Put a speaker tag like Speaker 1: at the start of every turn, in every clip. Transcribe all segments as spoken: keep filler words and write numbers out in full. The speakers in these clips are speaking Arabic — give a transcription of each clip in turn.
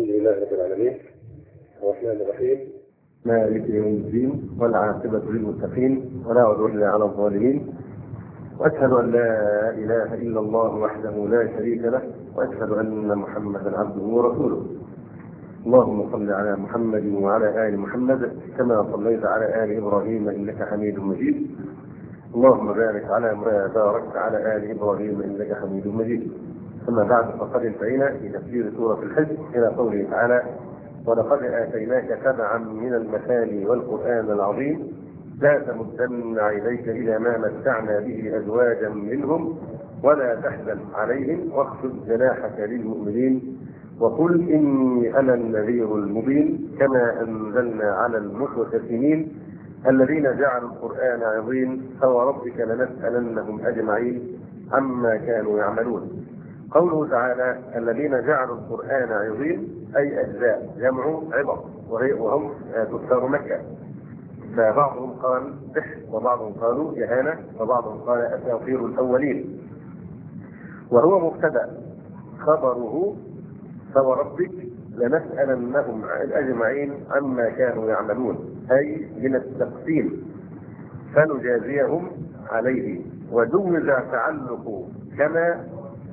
Speaker 1: الحمد لله رب العالمين الرحمن الرحيم
Speaker 2: مالك يوم الدين والعاقبة للمتقين ولا عدوان إلا على الظالمين، وأشهد أن لا إله إلا الله وحده لا شريك له، وأشهد أن محمدا عبده ورسوله. اللهم صل على محمد وعلى آل محمد كما صليت على آل إبراهيم إنك حميد مجيد. اللهم بارك على ما باركت على آل إبراهيم إنك حميد مجيد. ثم بعد، فقد انتهينا في تفسير سورة الحج إلى قوله تعالى: ولقد آتيناك سبعا من المثاني والقرآن العظيم لا تمدن عينيك إلى ما متعنا به أزواجا منهم ولا تحزن عليهم واخفض جناحك للمؤمنين وقل إني أنا النذير المبين كما أنزلنا على المقتسمين الذين جعلوا القرآن عظيم فوربك لنسألنهم أجمعين عما كانوا يعملون. قوله تعالى: الذين جعلوا القرآن عظيم أي أجزاء، جمع عظم، وهم كفار مكة. فبعضهم قال سحر، وبعضهم قالوا إهانة، وبعضهم قال أساطير الأولين. وهو مبتدأ، خبره فوربك لنسألنهم أجمعين عما كانوا يعملون، أي من التقسيم فنجازيهم عليه. وجوز تعلق كما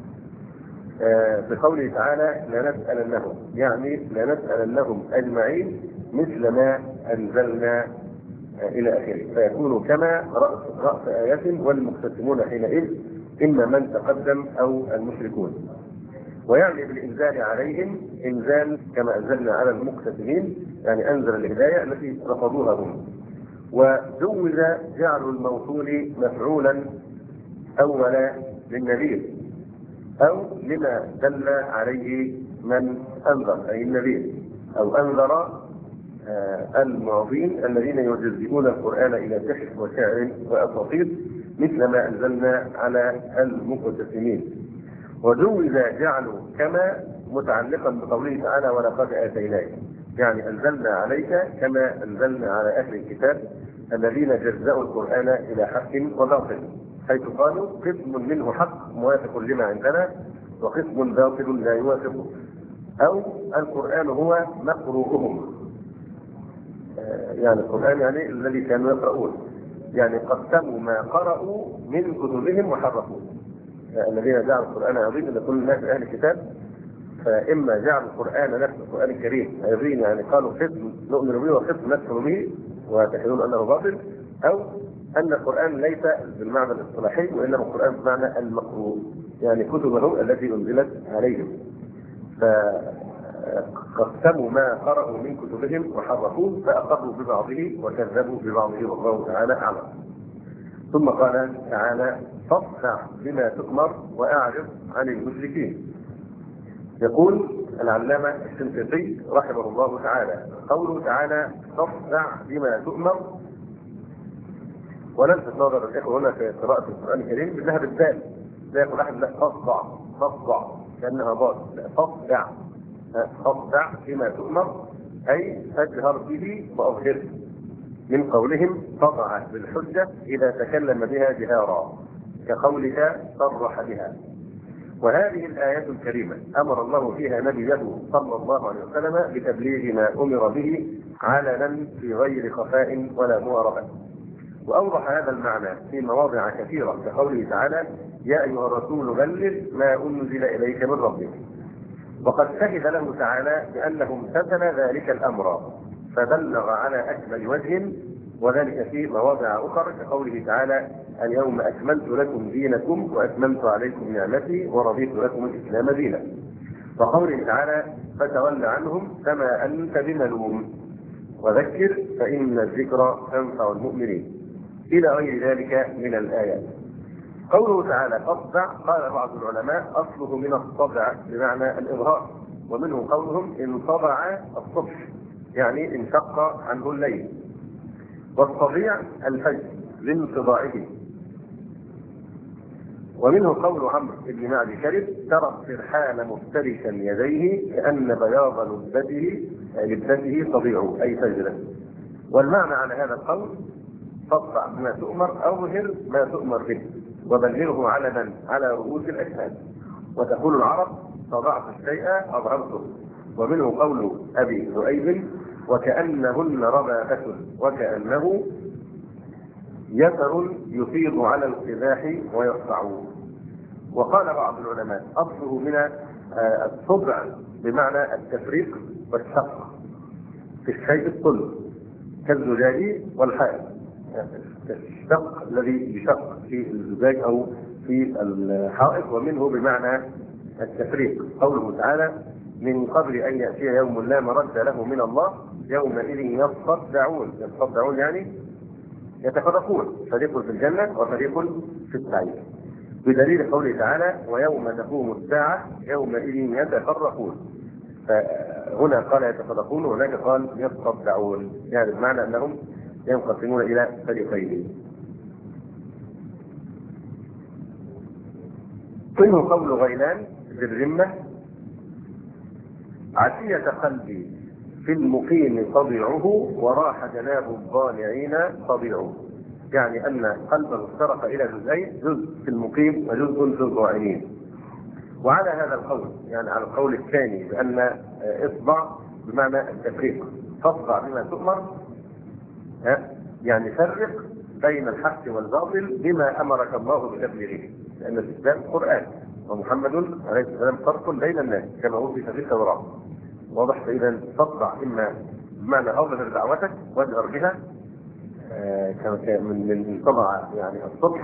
Speaker 2: بقوله تعالى لنسألنهم، يعني لنسألنهم أجمعين مثل ما أنزلنا إلى آخره، فيكون كما رأس, رأس آية، والمقتسمون حينئذ إما من تقدم أو المشركون. ويعني بالإنزال عليهم إنزال كما أنزلنا على المقتسمين، يعني أنزل الهداية التي رفضوها هم. وجوز جعل الموصول مفعولا أولا للنذير أو لما دل عليه من أنذر، أي النذير، أو أنذر آه المعظين الذين يجزئون القرآن إلى سحر وشعر وأساطير مثل ما أنزلنا على المقتسمين. وجوز جعله كما متعلقا بقوله تعالى: ولقد آتيناك، يعني أنزلنا عليك كما أنزلنا على أهل الكتاب الذين جزأوا القرآن إلى حق وباطل، حيث قالوا قسم منه حق موافق لما عندنا وقسم باطل لا يوافقه، أو القرآن هو مقروءهم، يعني القرآن يعني الذي كانوا يقرؤون، يعني قسموا ما قرأوا من كتبهم وحرفوه. الذين جعلوا القرآن عظيم إذا كل الناس أهل الكتاب، فإما جعلوا القرآن نفس القرآن الكريم عظيم، يعني قالوا قسم نؤمن به وقسم نكفر به وتحلون أنه باطل، أو أن القرآن ليس بالمعنى الاصطلاحي وإنما القرآن بمعنى المقروء، يعني كتبهم التي أنزلت عليهم، فقسموا ما قرأوا من كتبهم وحرفوه فأقروا ببعضه وكذبوا ببعضه، والله تعالى أعلم. ثم قال تعالى: فاصدع بما تؤمر وأعرض عن المشركين. يقول العلامة الشنقيطي رحمه الله تعالى: قوله تعالى فاصدع بما تؤمر، ولفت نظر الإخوة هنا في قراءة القرآن الكريم بأنها بالذال، لا يقول أحد لا فاصدع فاصدع كأنها ضاد، لا فاصدع فاصدع بما تؤمر أي فاجهر به وأظهره، من قولهم فضع بالحجة إذا تكلم بها جهارا، كقولك صرح بها. وهذه الآية الكريمة أمر الله فيها نبيه صلى الله عليه وسلم بتبليغ ما أمر به علنا في غير خفاء ولا مواربة. وأوضح هذا المعنى في مواضع كثيرة، كقوله تعالى: يا أيها الرسول بلغ ما أنزل إليك من ربك. وقد شهد له تعالى بأنه امتثل ذلك الأمر فبلغ على أكمل وجه، وذلك في مواضع أخرى، كقوله تعالى: اليوم أكملت لكم دينكم وأتممت عليكم نعمتي ورضيت لكم الإسلام دينا. وقوله تعالى: فتول عنهم فما أنت بملوم وذكر فإن الذكرى تنفع المؤمنين، إلى غير ذلك من الآيات. قوله تعالى فاصدع، قال بعض العلماء أصله من الصدع بمعنى الإظهار، ومنه قولهم انصدع الصبح، يعني انشق عنه الليل. والصديع الفجر لانصداعه. ومنه قول عمرو بن معدي كرب: ترى السرحان مفترشا يديه كأن بياض لبته لبته صديعه، أي فجره. والمعنى على هذا القول: فاصدع بما تؤمر، أظهر ما تؤمر به، وبلغه علنا على رؤوس الأجساد. وتقول العرب: صدعت الشيء أظهرته، ومنه قول أبي ذؤيب وكأنهن ربابة وكأنه يسر يفيض على القداح ويقطعون. وقال بعض العلماء أصله من الصبع بمعنى التفريق والشق في الشيء الصلب كالزجاج والحائط، الشق الذي يشق في الزجاج أو في الحائط، ومنه بمعنى التفريق. قوله تعالى من قبل أن يأتي يوم لا مرد له من الله يومئذ يصدعون. يصدعون يعني يتفرقون، فريق في الجنة وفريق في السعير، بدليل قوله تعالى ويوم تقوم الساعة يومئذ يتفرقون. فهنا قال يتفرقون وهناك قال يصدعون، يعني بمعنى أنهم ينقسمون إلى فريقين. منه قول غيلان بالرمة عشية قلبي في المقيم طبيعه وراح جناب الضالعين طبيعه، يعني أن قلبه افترق إلى جزئين، جزء في المقيم وجزء في الضالعين. وعلى هذا القول يعني على القول الثاني بأن إصبع بمعنى التفريق، فاصبع بما تؤمر، يعني فرق بين الحق والباطل بما أمرك الله بتبليغه، لأن الإسلام قرآن ومحمد عليه السلام فرق بين الناس كما وصف في التوراة. واضح؟ فإذا فاصبع إما بمعنى أظهر دعوتك واجهر بها آه من من طبع يعني الصبح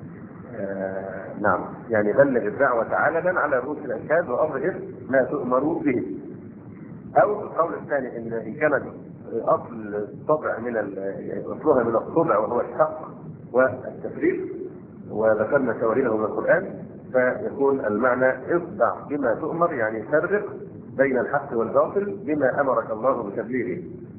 Speaker 2: آه نعم، يعني بلغ الدعوة علنا على رؤوس الأشهاد وأظهر ما تؤمر به. أو القول الثاني إن إن كانت أصل الطبع من أصلها من الطبع وهو الشق والتفريق وذكرنا شوارده من القرآن، فيكون المعنى اصدع بما تؤمر، يعني فرق بين الحق والباطل بما أمرك الله بتبليغه.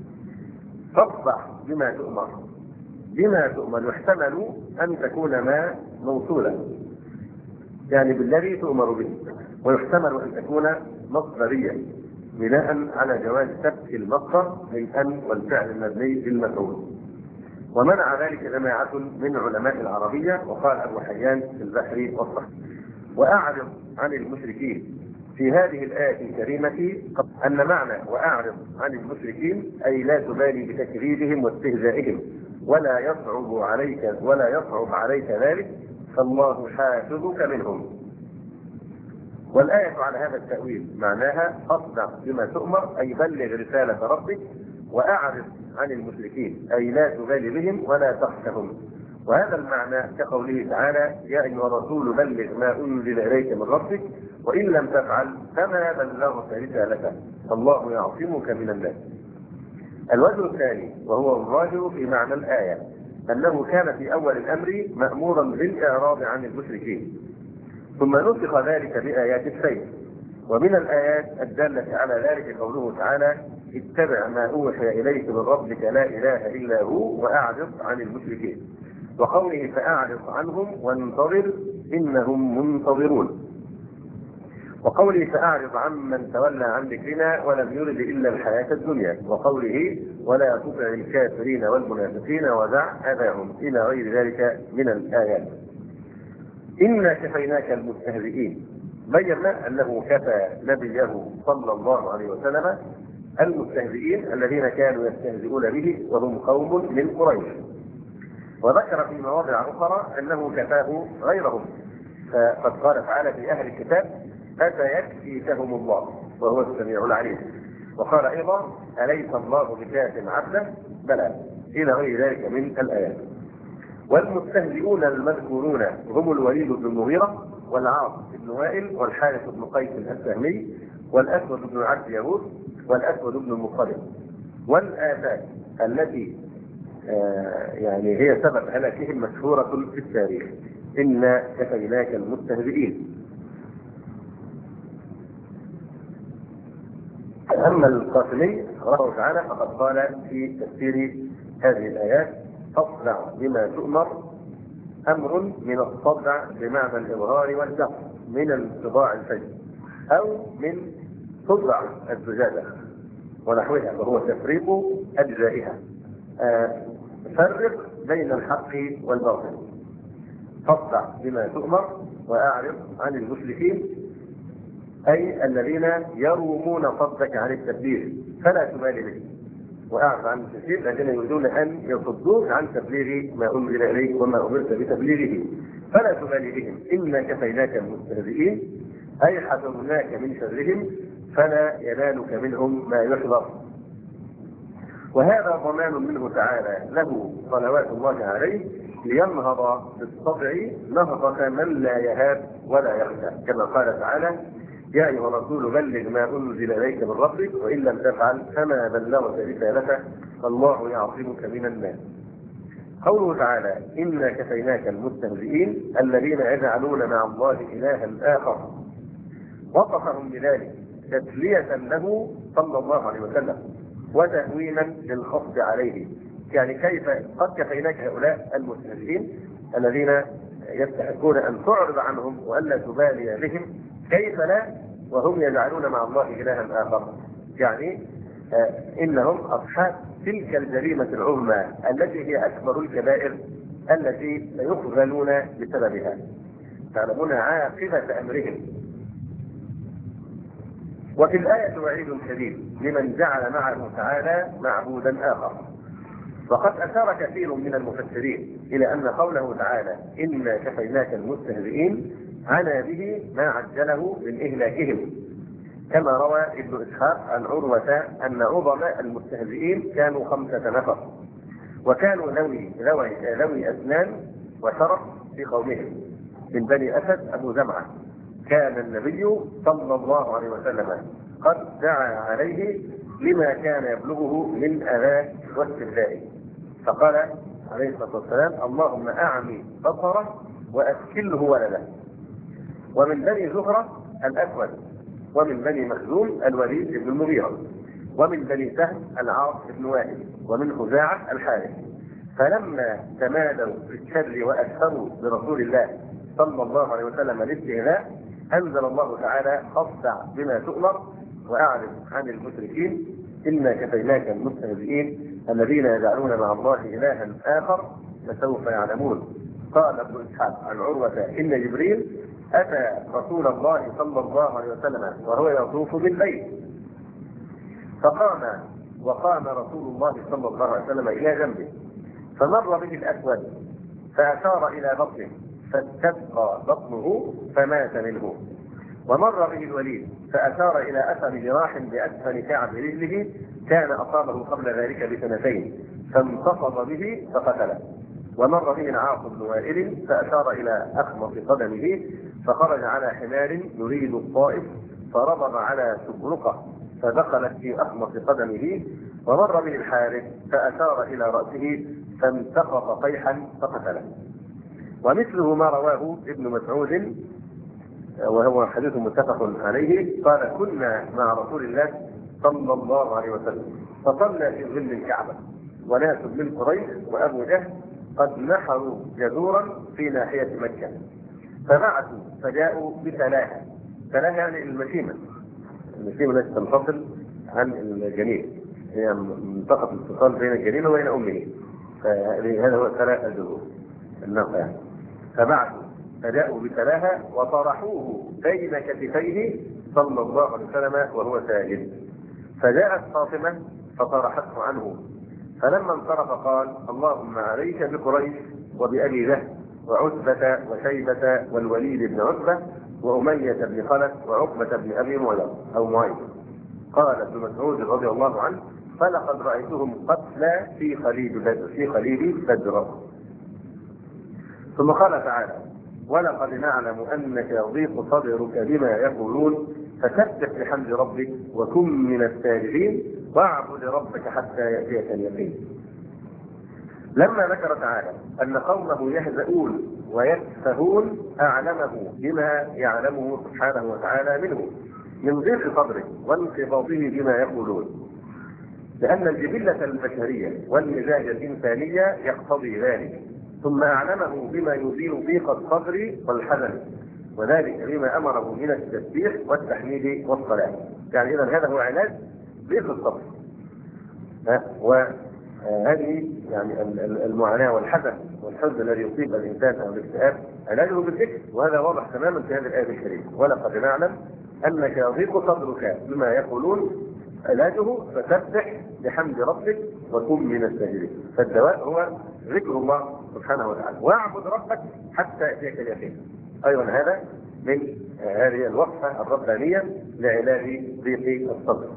Speaker 2: فاصدع بما تؤمر، بما تؤمر يحتمل أن تكون ما موصولا يعني بالذي تؤمر به، ويحتمل أن تكون مصدرية بناء على جواز سبك المصدر من أن والفعل المبني للمفعول. ومنع ذلك جماعة من علماء العربية، وقال أبو حيان في البحر والصحر. وأعرض عن المشركين في هذه الآية الكريمة أن معنى وأعرض عن المشركين أي لا تبالي بتكذيبهم واستهزائهم ولا يصعب عليك ولا يصعب عليك ذلك، فالله حافظك منهم. والآية على هذا التأويل معناها أصدع بما تؤمر أي بلغ رسالة ربك، وأعرض عن المشركين أي لا تبالي بهم ولا تخشهم. وهذا المعنى كقوله تعالى يا أيها الرسول بلغ ما أنزل إليك من ربك وإن لم تفعل فما بلغت رسالته الله يعصمك من الناس. الوجه الثاني وهو الظاهر في معنى الآية أنه كان في أول الأمر مأمورا بالإعراض عن المشركين، ثم نسخ ذلك بآيات السيف. ومن الآيات الدالة على ذلك قوله تعالى اتبع ما أوحي إليك من ربك لا إله إلا هو وأعرض عن المشركين، وقوله فأعرض عنهم وانتظر إنهم منتظرون، وقوله فأعرض عمن تولى عن ذكرنا ولم يرد إلا الحياة الدنيا، وقوله ولا تطع الكافرين والمنافقين ودع أذاهم إلى غير ذلك من الآيات. إنا كفيناك المستهزئين، بينا أنه كفى نبيه صلى الله عليه وسلم المستهزئين الذين كانوا يستهزئون به وهم قوم من قريش. وذكر في مواضع أخرى أنه كفاه غيرهم، فقد قال تعالى في أهل الكتاب أفيكفيكهم الله وهو السميع العليم. وقال أيضا أليس الله بكاف عبده بلى إلى غير ذلك من الآيات. والمستهزئون المذكورون هم الوليد بن المغيرة والعاص بن وائل والحارث بن قيس السهمي والأسود بن عبد يهود والأسود بن المطلب. والآفات التي آه يعني هي سبب هلاكهم مشهورة في التاريخ، إنا كفيناك المستهزئين. أما القاسمي رحمه تعالى فقد قال في تفسير هذه الآيات فاصدع بما تؤمر أمر من الصدع بمعنى الإظهار والجهر من انصداع الفجر أو من صدع الزجاجة ونحوها، وهو تفريق أجزائها. آه فرق بين الحق والباطل. فاصدع بما تؤمر وأعرض عن المشركين أي الذين يرومون صدك عن التبليغ فلا تبالي به، وأعرف عن كثير الذين يريدون أن يصدوك عن تبليغ ما أنزل إليك وما أمرت بتبليغه فلا تبالي بهم، إنا كفيناك المستهزئين أي حذرناك من شرهم فلا ينالك منهم ما يحذر. وهذا ضمان منه تعالى له صلوات الله عليه لينهض بالطبع نهضة من لا يهاب ولا يخشى، كما قال تعالى: يا أيها الرسول بلغ ما أنزل إليك من ربك وإن لم تفعل فما بلغت رسالته والله يعصمك من الناس. قوله تعالى: إنا كفيناك المستهزئين الذين يجعلون مع الله إلها آخر، وصفهم بذلك تسلية له صلى الله عليه وسلم وتهوينا للخفض عليه. يعني كيف قد كفيناك هؤلاء المستهزئين الذين يستحقون أن تعرض عنهم وألا تبالي بهم، كيف لا وهم يجعلون مع الله إلها آخر؟ يعني آه إنهم أصحاب تلك الجريمة العظمى التي هي أكبر الكبائر التي يخذلون بسببها، تعلمون عاقبة أمرهم. وفي الآية وعيد شديد لمن جعل معه تعالى معبودا آخر. وقد أشار كثير من المفسرين إلى أن قوله تعالى إنا كفيناك المستهزئين عنا به ما عجله من إهلاكهم، كما روى ابن إسحاق عن عروة أن عظماء المستهزئين كانوا خمسة نفر، وكانوا ذوي ذوي أسنان وشرف في قومهم. من بني أسد أبو زمعة كان النبي صلى الله عليه وسلم قد دعا عليه لما كان يبلغه من أذى واستبداء، فقال عليه الصلاة والسلام: اللهم أعمي بصره وأسكله ولده. ومن بني زهرة الأسود، ومن بني مخزوم الوليد بن المغيرة، ومن بني سهم العاص بن وائل، ومن خزاعة الحارث. فلما تمادوا في الشر وأكثروا برسول الله صلى الله عليه وسلم الاستهزاء أنزل الله تعالى: فاصدع بما تؤمر وأعرض عن المشركين إنا كفيناك المستهزئين الذين يجعلون مع الله إلها آخر فسوف يعلمون. قال ابن إسحاق عن عروة إن جبريل أتى رسول الله صلى الله عليه وسلم وهو يطوف بالبيت، فقام وقام رسول الله صلى الله عليه وسلم إلى جنبه، فمر به الأسود فأشار إلى بطنه فاستبقى بطنه فمات منه. ومر به الوليد فأشار إلى أثر جراح بأسفل كعب رجله كان أصابه قبل ذلك بسنتين فانتصب به فقتله. ومر به العاص بن وائل فأشار إلى أخمص قدمه فخرج على حمار يريد الطائف فربط على سبرقه فدخلت في أخمص قدمه. ومر به الحارث فأشار إلى رأسه فانتقط طيحا فقتله. ومثله ما رواه ابن مسعود وهو حديث متفق عليه قال: كنا مع رسول الله صلى الله عليه وسلم فصلى في ظل الكعبة وناس من قريش وأبو جهل قد نحروا جذورا في ناحية مكة، فبعثوا فجاءوا بثلاثة. ثلاثة يعني المشيمة، المشيمة التي تنفصل عن الجنين، هي منطقة الاتصال بين الجنين وبين أمه، فهذا هو ثلاثة جذور الناقة يعني. فبعثوا فجاءوا بثلاثة وطرحوه بين كتفيه صلى الله عليه وسلم وهو ساجد، فجاءت فاطمة فطرحته عنه، فلما انصرف قال: اللهم عليك بقريش وبأبي جهل وعتبة وشيبة والوليد بن عتبة وأمية بن خلف وعقبة بن أبي معيط أو معيط. قال ابن مسعود رضي الله عنه: فلقد رأيتهم قتلى في خليل بدر في خليل بدر. ثم قال تعالى: ولقد نعلم أنك يضيق صدرك بما يقولون فسبح بحمد ربك وكن من الساجدين واعبد ربك حتى يأتيك اليقين. لما ذكر تعالى أن قومه يهزؤون ويسفهون أعلمه بما يعلمه سبحانه وتعالى منه من ضيق صدره وانقباضه بما يقولون، لأن الجبلة البشرية والمزاج الإنسانية يقتضي ذلك. ثم أعلمه بما يزيل ضيق الصدر والحزن، وذلك بما أمره من التسبيح والتحميد والصلاة. يعني إذا هذا هو علاج ضيق الصدر، وهذه يعني المعاناة والحزن والحزن الذي يصيب الإنسان أو الاكتئاب علاجه بالذكر، وهذا واضح تماما في هذه الآية الكريمة: ولقد نعلم أنك يضيق صدرك بما يقولون علاجه فسبح بحمد ربك وكن من الساجدين. فالدواء هو ذكر الله سبحانه وتعالى، واعبد ربك حتى يأتيك اليقين. أيضا هذا من هذه الوصفة الربانية لعلاج ضيق الصدر.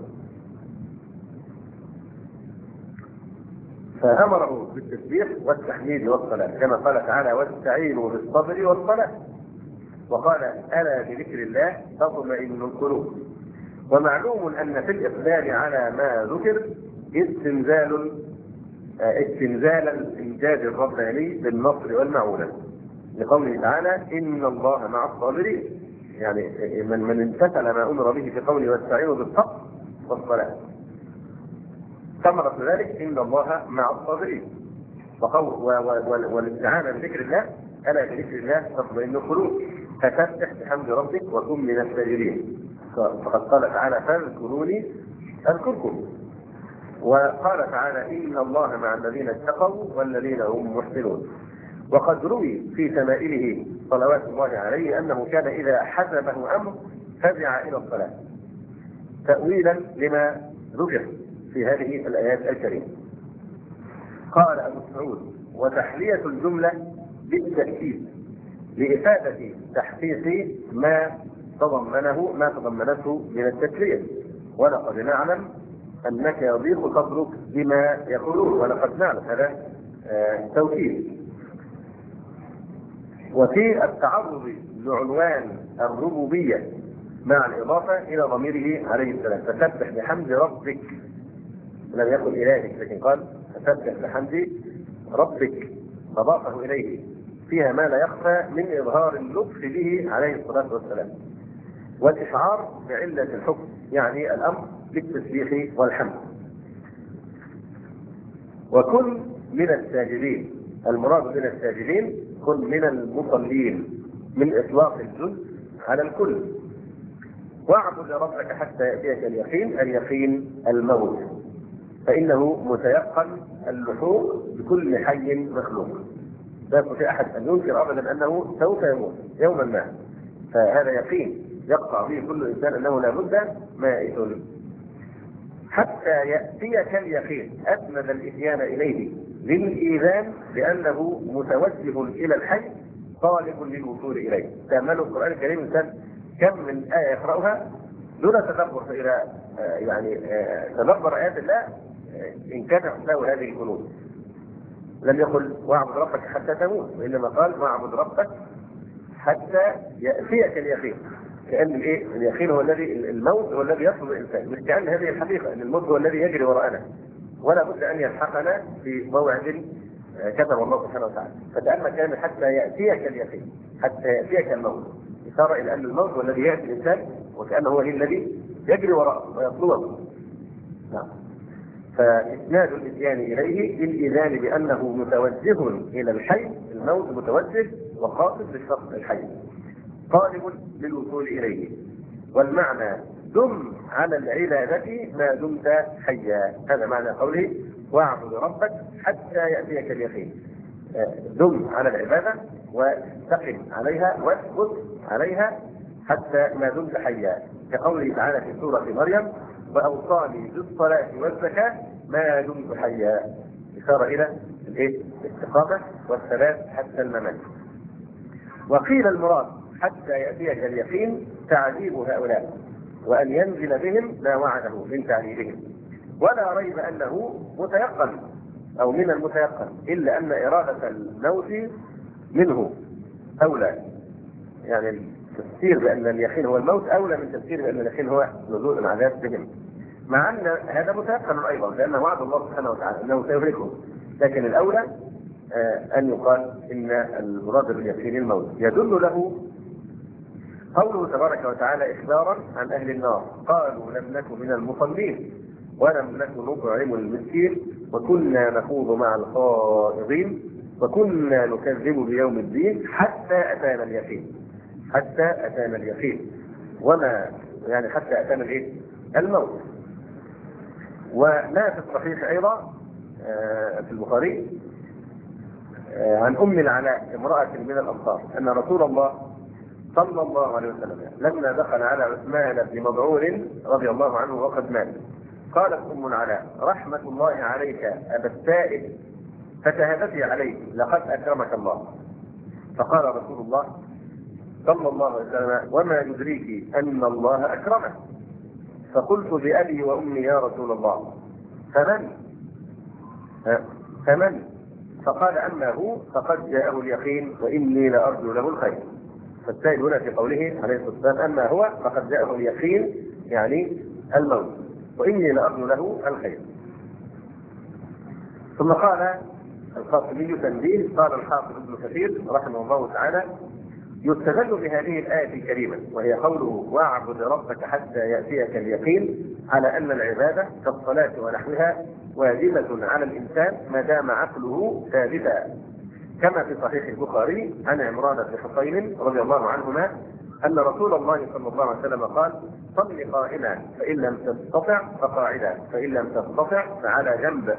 Speaker 2: فأمره بالتسبيح والتحميد والصلاة كما قال تعالى واستعينوا بالصبر والصلاة، وقال ألا بذكر الله تطمئن القلوب. ومعلوم أن في الإقبال على ما ذكر استنزال استنزال الإنجاز الرباني بالنصر والمعونة، لقوله تعالى إن الله مع الصابرين، يعني من من امتثل ما أمر به في قوله واستعينوا بالصبر والصلاة، ثمرة ذلك إن الله مع الصابرين. والاستعانة بذكر الله ألا بذكر الله تطمئن القلوب، فسبح بحمد ربك وكن من الساجدين. فقد قال تعالى فاذكروني أذكركم، وقال تعالى إن الله مع الذين اتقوا والذين هم محسنون. وقد روي في شمائله صلوات الله عليه أنه كان إذا حزبه أمر فزع إلى الصلاة تأويلا لما ذكر في هذه الآيات الكريمة. قال أبو سعود وتحلية الجملة بالتأكيد لإفادة تحقيق ما تضمنه ما تضمنته من التسلية، ولقد نعلم أنك يضيق صدرك بما يقولون، ولقد نعلم هذا آه توكيد. وفي التعرض لعنوان الربوبية مع الإضافة إلى ضميره عليه السلام فسبح بحمد ربك، لم يقل إلهك لكن قال فسبح بحمد ربك فضافه إليه، فيها ما لا يخفى من إظهار اللطف به عليه الصلاة والسلام والإشعار بعلة الحكم، يعني الأمر بالتسبيح والحمد. وكن من الساجدين، المراد من الساجدين كن من المصلين من إطلاق الجزء على الكل. واعبد ربك حتى يأتيك اليقين، اليقين الموت، فإنه متيقن اللحوق بكل حي مخلوق، لا يستطيع أحد أن ينكر أبدا أنه سوف يموت يوما ما، فهذا يقين يقطع به كل إنسان أنه لا بد مائت. حتى يأتيك اليقين أسند الإتيان إليه للإيذان بأنه متوجه إلى الحي طالب للوصول إليه. تأملوا القرآن الكريم إنسان كم من آية يقرأها دون تدبر إلى يعني تدبر آيات الله انكشف له هذه الكنوز. لم يقل واعبد ربك حتى تموت، وإنما قال واعبد ربك حتى يأتيك اليقين، كأن الايه اليقين هو الذي الموت هو الذي يطلب الإنسان، مش كأن هذه الحقيقة أن الموت هو الذي يجري وراءنا ولا بد أن يلحقنا في موعد كتب الله سبحانه وتعالى. فتأمل كلمة حتى يأتيك اليقين، حتى يأتيك الموت، إشارة إلى أن الموت هو الذي يأتي الإنسان وكأنه هو الذي يجري وراءه ويطلبه. نعم. فإسناد الإتيان إليه للإذان بأنه متوجه إلى الحي، الموت متوجه وقاصد للشخص الحي طالب للوصول إليه. والمعنى دم على العبادة ما دمت حيا، هذا معنى قوله واعبد ربك حتى يأتيك اليقين. دم على العبادة واستقم عليها واثبت عليها حتى ما دمت حيا، كقوله تعالى في سورة مريم وأوصاني بالصلاة والزكاة ما دمت حيا، إشارة إلى الاستقامة والثبات حتى الممات. وقيل المراد حتى يأتيك اليقين تعذيب هؤلاء وأن ينزل بهم ما وعده من تعذيبهم، ولا ريب أنه متيقن أو من المتيقن، إلا أن إرادة الموت منه أولى، يعني التفسير بأن اليقين هو الموت أولى من تفسير بأن اليقين هو نزول العذاب بهم، مع أن هذا متيقن أيضا لأن وعد الله سبحانه وتعالى أنه سيهلكهم، لكن الأولى آه أن يقال إن المراد باليقين الموت. يدل له قوله تبارك وتعالى إخبارا عن أهل النار قالوا لم نكن من المصلين ولم نكن نطعم المسكين وكنا نخوض مع الخائضين وكنا نكذب بيوم الدين حتى أتانا اليقين، حتى أتانا اليقين وما يعني حتى أتانا الإيه؟ الموت. وما في الصحيح أيضا آه في صلى الله عليه وسلم لما دخل على عثمان بن مظعون رضي الله عنه وقد مات قالت ام العلاء رحمه الله عليك ابا السائب فتهدتي عليه لقد اكرمك الله. فقال رسول الله صلى الله عليه وسلم وما يدريك ان الله اكرمه؟ فقلت بابي وامي يا رسول الله فمن فمن فقال اما هو فقد جاءه اليقين واني لارجو له الخير. فالسائل هنا في قوله عليه الصلاه والسلام اما هو فقد جاءه اليقين يعني الموت واني لارجو له الخير. ثم قال القاسمي تنبيه قال الحافظ ابن كثير رحمه الله تعالى يستدل بهذه الآية الكريمة وهي قوله واعبد ربك حتى يأتيك اليقين على أن العبادة كالصلاة ونحوها واجبة على الإنسان ما دام عقله ثابتا، كما في صحيح البخاري عن عمران بن حصين رضي الله عنهما أن رسول الله صلى الله عليه وسلم قال صل قائما فإن لم تستطع فقاعدا فإن لم تستطع فعلى جنب.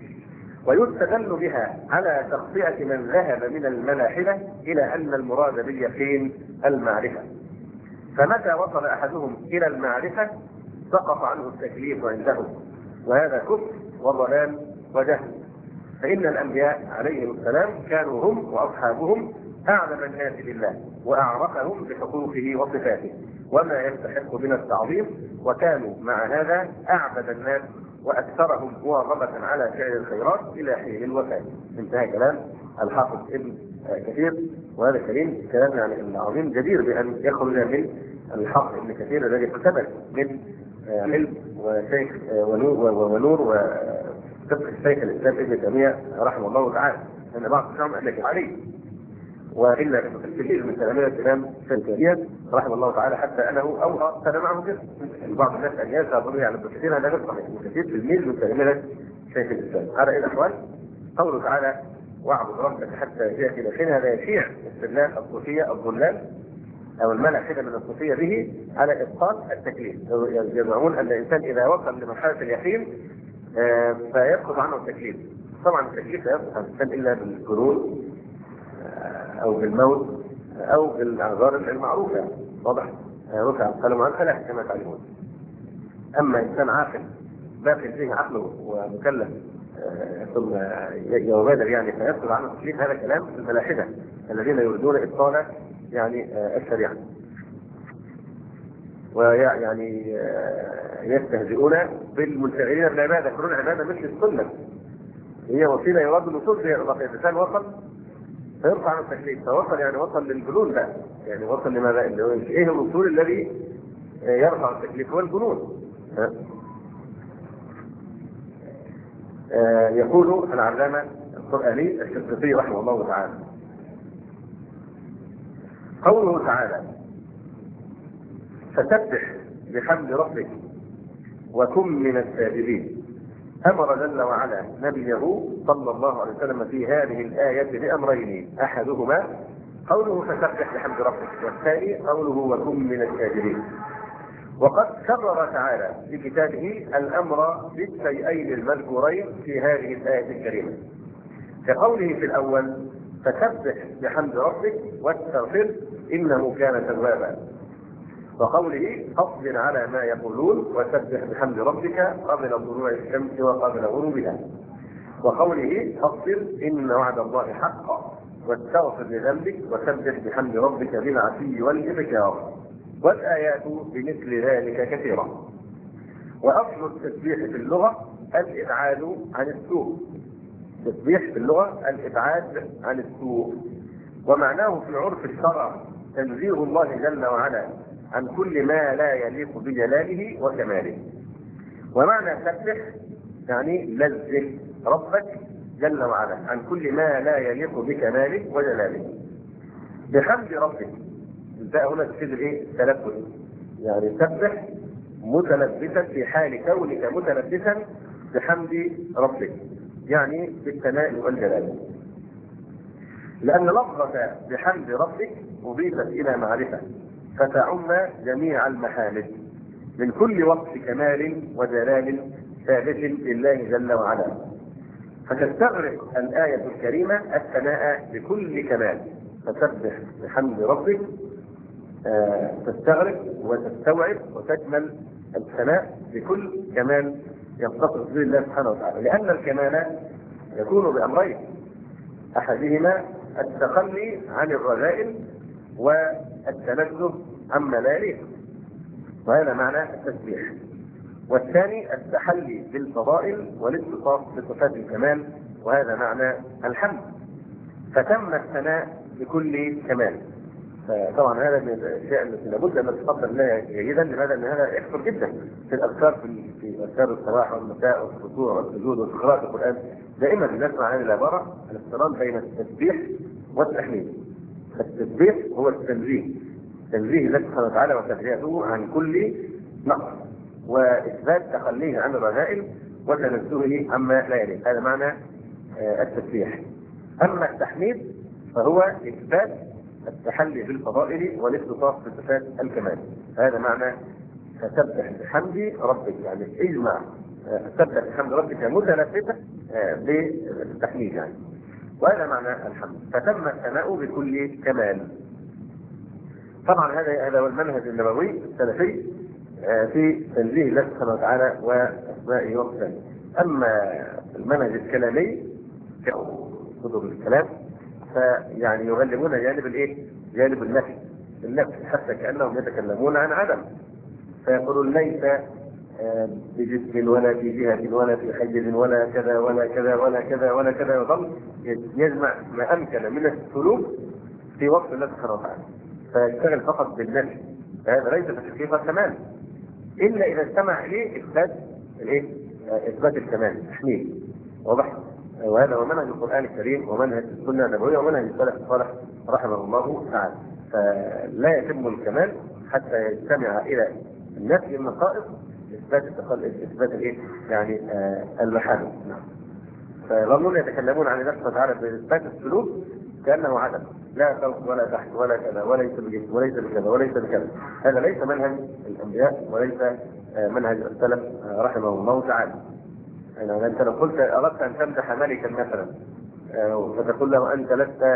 Speaker 2: ويستدل بها على تخطئة من ذهب من الملاحدة إلى أن المراد باليقين المعرفة، فمتى وصل أحدهم إلى المعرفة سقط عنه التكليف عندهم، وهذا كفر وضلال وجهل. فإن الأنبياء عليهم السلام كانوا هم وأصحابهم أعلم الناس بالله وأعرفهم بحقوقه وصفاته وما يستحق من التعظيم، وكانوا مع هذا أعبد الناس وأكثرهم مواظبة على فعل الخيرات إلى حين الوفاة. انتهى كلام الحافظ ابن كثير، وهذا كلام كلام يعني عظيم جدير بأن يخرج من الحافظ ابن كثير الذي ثبت من علم وشيخ ونور ونور وفقه الشيخ الإسلام ابن تيمية رحمه الله تعالى، أن بعض الشيوخ أهلك عليه، وإلا الكثير من تلاميذ الإمام ابن تيمية رحمه الله تعالى حتى أنه أوصى كان معه كده بعض الناس أن يذهب على ابن كثير هذا غير صحيح، ابن كثير تلميذ من تلاميذ شيخ الإسلام. على أي الأحوال قوله تعالى واعبد ربك حتى يأتيك اليقين هذا يشيع استدلال الصوفية الضلال أو الملاحدة من الصوفية به على إسقاط التكليف. يزعمون أن الإنسان إذا وصل لمرحلة اليقين آه فيسقط عنه التكليف. طبعا التكليف لا يسقط عن الإنسان إلا بالجنون آه أو بالموت آه أو بالأعذار المعروفة. واضح؟ رفع القلم عن ثلاث كما تعلمون. أما إنسان عاقل باقي فيه عقله ومكلف آه ثم يبادر يعني فيسقط عنه التكليف، هذا كلام الملاحدة الذين يريدون إبطال يعني آه الشريعة، ويعني آه يستهزئون بالمنشغلين بالعبادة، يقولون العبادة مثل السنة هي وسيلة يراد الوصول بها إلى الله. الإنسان وصل فيرفع عن التكليف، فوصل يعني وصل للجنون بقى، يعني وصل لماذا؟ إيه الوصول الذي يرفع التكليف؟ هو الجنون. آه يقول العلامة القرآني الشنقيطي رحمه الله تعالى قوله تعالى فسبح بحمد ربك وكن من الساجدين، أمر جل وعلا نبيه صلى الله عليه وسلم في هذه الآية بأمرين، أحدهما قوله فسبح بحمد ربك، والثاني قوله وكن من الساجدين. وقد كرر تعالى في كتابه الأمر بالشيئين المذكورين في هذه الآية الكريمة، كقوله في الأول فسبح بحمد ربك واستغفر إنه كان توابا، وقوله اصبر على ما يقولون وسبح بحمد ربك قبل طلوع الشمس وقبل غروبها، وقوله اصبر إن وعد الله حق واستغفر لذنبك وسبح بحمد ربك بالعشي والإبكار، والآيات بمثل ذلك كثيرة. وأصل التسبيح في اللغة الإبعاد عن السوء، التسبيح في اللغة الإبعاد عن السوء، ومعناه في عرف الشرع تنزيه الله جل وعلا عن كل ما لا يليق بجلاله وكماله. ومعنى سبح يعني لزم ربك جل وعلا عن كل ما لا يليق بكماله وجلاله. بحمد ربك الباء هنا تفيد الايه؟ التلبس، يعني سبح متلبسا في حال كونك متلبسا بحمد ربك، يعني بالثناء والجلال، لأن لفظة بحمد ربك أضيفت إلى معرفة فتعم جميع المحامد من كل وصف كمال وجلال ثابت لله جل وعلا، فتستغرق الآية الكريمة الثناء بكل كمال. فسبح بحمد ربك آه تستغرق وتستوعب وتكمل الثناء بكل كمال يتصف به الله سبحانه وتعالى، لأن الكمال يكون بأمرين، أحدهما التخلي عن الرذائل والتنزه عما لا يليق، وهذا معنى التسبيح. والثاني التحلي بالفضائل والاتصاف بصفات الكمال، وهذا معنى الحمد. فتم الثناء بكل كمال. طبعا هذا من الاشياء التي لابد ان نتقبل لها جيدا، لماذا؟ ان هذا يكثر جدا في الاذكار، في في اذكار الصباح والمساء والركوع والسجود وفي قراءه القران. دائما نسمع هذه العباره، الاقتران بين التسبيح والتحميد. التسبيح هو التنزيه، تنزيه الله سبحانه وتعالى وتبرئته عن كل نقص، واثبات تخليه عن الرذائل وتنزهه عما لا يليق، هذا معنى التسبيح. اما التحميد فهو اثبات التحلي بالفضائل والاتصاف بصفات الكمال، هذا معنى فسبح بحمد ربك، يعني اجمع سبح بحمد ربك متلفتا بالتحميد يعني، وهذا معنى الحمد. فتم الثناء بكل كمال. طبعا هذا هذا هو المنهج النبوي السلفي في تنزيه الله سبحانه وتعالى واسمائه وصفاته. اما المنهج الكلامي كتب الكلام فيعني يغلبون جانب الايه؟ جانب النفي، النفي حتى كانهم يتكلمون عن عدم، فيقولون ليس بجسم ولا في جهه ولا في حيز ولا كذا ولا كذا ولا كذا ولا كذا، يظل يجمع ما امكن من السلوك في وصف الله سبحانه وتعالى، فيشتغل فقط بالنفي. فهذا ليس في الحقيقه كمال، الا اذا استمع اليه اثبات الايه؟ اثبات الكمال، التحميد. واضح؟ وهذا هو منهج القرآن الكريم ومنهج السنة النبوية ومنهج السلف الصالح رحمه الله تعالى. فلا يتم الكمال حتى يجتمع إلى النفي النقائص إثبات إثبات الإيه؟ يعني آه المحامد. فيظلون يتكلمون عن الله سبحانه وتعالى بإثبات السلوك كأنه عدم، لا فوق ولا تحت ولا كذا وليس بجسم وليس بكذا وليس بكذا. هذا ليس منهج الأنبياء وليس آه منهج السلف آه رحمه الله تعالى. يعني أنت لو قلت أردت أن تمدح ملكا مثلا فتقول له أنت لست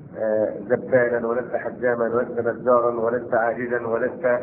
Speaker 2: زبانا ولست حجاما ولست نجارا ولست عاجزا ولست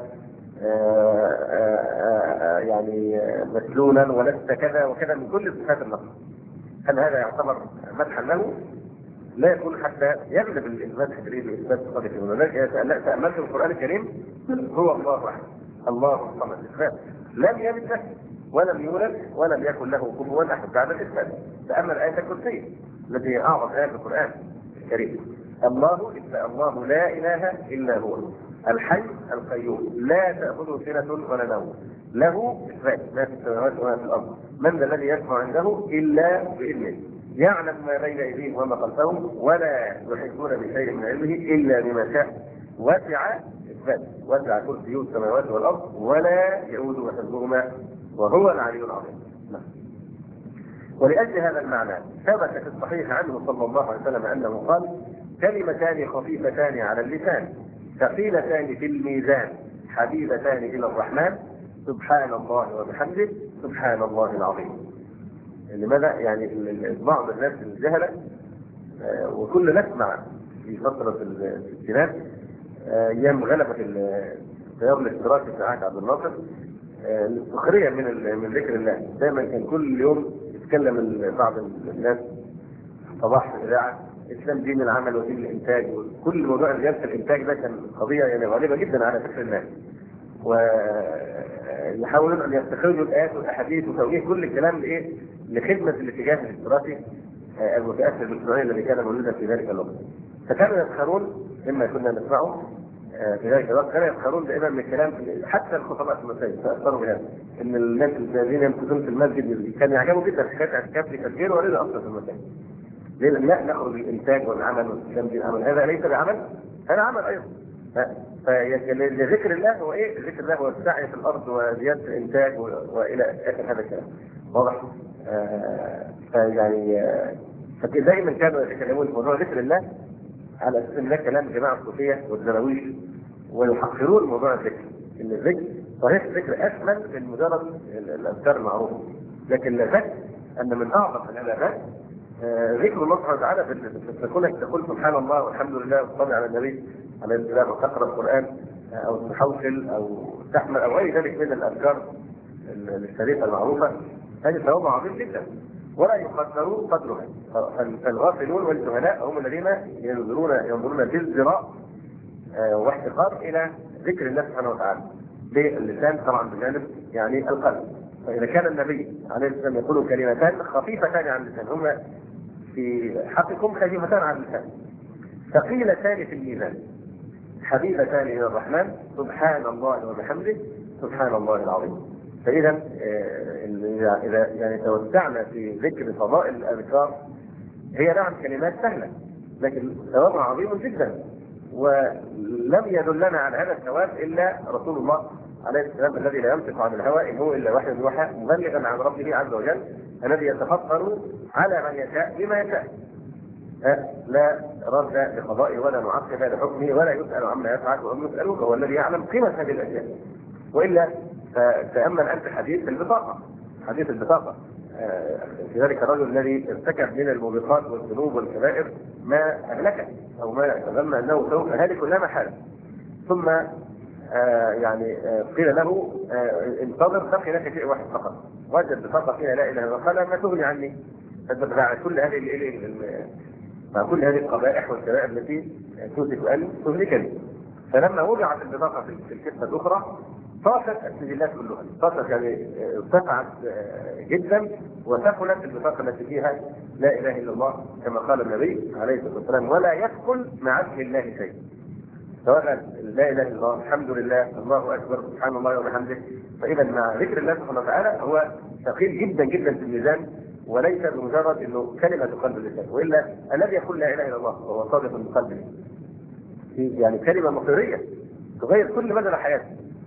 Speaker 2: يعني مسلونا ولست كذا وكذا من كل صفات النقص، هل هذا يعتبر مدحا له؟ لا يكون حتى يغلب المدح الكريم بإثبات صفات الكمال. ولذلك تأملت في القرآن الكريم هو الله أحد، الله الصمد، إثبات لم يلد ولم يولد ولم يكن له كفوا احد بعد الاثبات. تامل ايه الكرسي التي هي اعظم ايه في القران الكريم. الله الله لا اله الا هو الحي القيوم لا تاخذه سنه ولا نوم، له اثبات ما في السماوات وما في الارض، من ذا الذي يسمع عنده الا باذنه، يعلم ما بين ايديهم وما خلفهم ولا يحيطون بشيء من علمه الا بما شاء، وسع اثبات، وسع كرسيه السماوات والارض ولا يؤوده حفظهما وهو العلي العظيم. ولأجل هذا المعنى ثبت في الصحيح عنه صلى الله عليه وسلم أنه قال: كلمتان خفيفتان على اللسان ثقيلتان في الميزان حبيبتان إلى الرحمن سبحان الله وبحمده سبحان الله العظيم. لماذا؟ يعني بعض الناس الجهلة وكل نسمع في فترة الستينات أيام غلبة التيار الاشتراكي في عهد عبد الناصر السخرية من من ذكر الله. دائما كان كل يوم يتكلم بعض الناس صباح في الإذاعة إسلام دين العمل ودين الإنتاج، وكل موضوع زيادة الإنتاج ده كان قضية يعني غالبة جدا على فكر الناس، ويحاولون أن يستخرجوا الآيات والأحاديث وتوجيه كل الكلام لإيه؟ لخدمة الاتجاه الاشتراكي المتأثر بالشيوعية الذي كان موجودا في ذلك الوقت. فكانوا يسخرون مما كنا نسمعه في ذلك الوقت، كانوا يسخرون دائما من الكلام، حتى الخطباء في المساجد تأثروا بهذا، ان الناس الذين يمكثون في المسجد كان يعجبوا جدا حكايه اعتكاف لتسجيل وليس اصلا في المساجد. ليه؟ لا نخرج الانتاج والعمل والسلام دين العمل، هذا ليس بعمل، هذا عمل ايضا. فذكر الله هو ايه؟ ذكر الله هو السعي في الارض وزياده الانتاج والى اخر هذا الكلام. واضح؟ آه فيعني آه فدائما كانوا يتكلمون في موضوع ذكر الله على اساس ان ده كلام جماعه الصوفيه والدراويش، ويحقرون موضوع الذكر، ان الذكر صحيح الذكر اشمل من مجرد الاذكار المعروفه، لكن لا شك ان من اعظم العبادات ذكر الله سبحانه وتعالى في كونك تقول سبحان الله والحمد لله وتصلي على النبي عليه السلام وتقرا القران او تحوصل او تحمل او غير ذلك من الاذكار الشريفه المعروفه، هذه ثواب عظيم جدا ولا يقدر قدرها. فالغافلون والجهلاء هم الذين ينظرون ينظرون بازدراء واحتقار الى ذكر الله سبحانه وتعالى باللسان طبعا بجانب يعني القلب. فاذا كان النبي عليه السلام يقول كلمتان خفيفتان عن اللسان هما في حقكم خفيفتان عن اللسان ثقيلتان في الميزان حبيبتان الى الرحمن سبحان الله وبحمده سبحان الله العظيم. فاذا اذا يعني توسعنا في ذكر فضائل الاذكار هي نعم كلمات سهله لكن ثوابها عظيم جدا، ولم يدلنا على هذا الثواب الا رسول الله عليه السلام الذي لا ينطق عن الهوى ان هو الا وحي يوحى مبلغا عن ربه عز وجل الذي يتفطر على من يشاء بما يشاء لا رد لقضائه ولا معقب لحكمه ولا يسأل عما يفعل وهم يسألون، هو الذي يعلم قيمة هذه الأشياء. وإلا فتأمل أنت حديث البطاقة حديث البطاقة في ذلك الرجل الذي ارتكب من الموبقات والذنوب والكبائر ما أهلكه أو ما ظن أنه سوف هذه كلها محال، ثم آه يعني آه قيل له آه انتظر بقي لك شيء واحد فقط، وجد بطاقة فيها لا إله إلا الله قال ما تغني عني فبعد كل هذه مع كل هذه القبائح والكبائر التي توجد أن تهلكني. فلما وضعت البطاقة في الكتفة الأخرى طاشت السجلات كلها، طاشت يعني ارتفعت جدا وثقلت البطاقة التي فيها لا إله إلا الله كما قال النبي عليه الصلاة والسلام ولا يثقل مع اسم الله شيء، سواء لا إله إلا الله الحمد لله الله أكبر سبحان الله وبحمده. فإذا مع ذكر الله سبحانه وتعالى هو ثقيل جدا جدا في الميزان وليس بمجرد انه كلمه تقال باللسان، والا الذي يقول لا اله الا الله وهو صادق بقلبه يعني كلمه مصيريه تغير كل مدى حياته،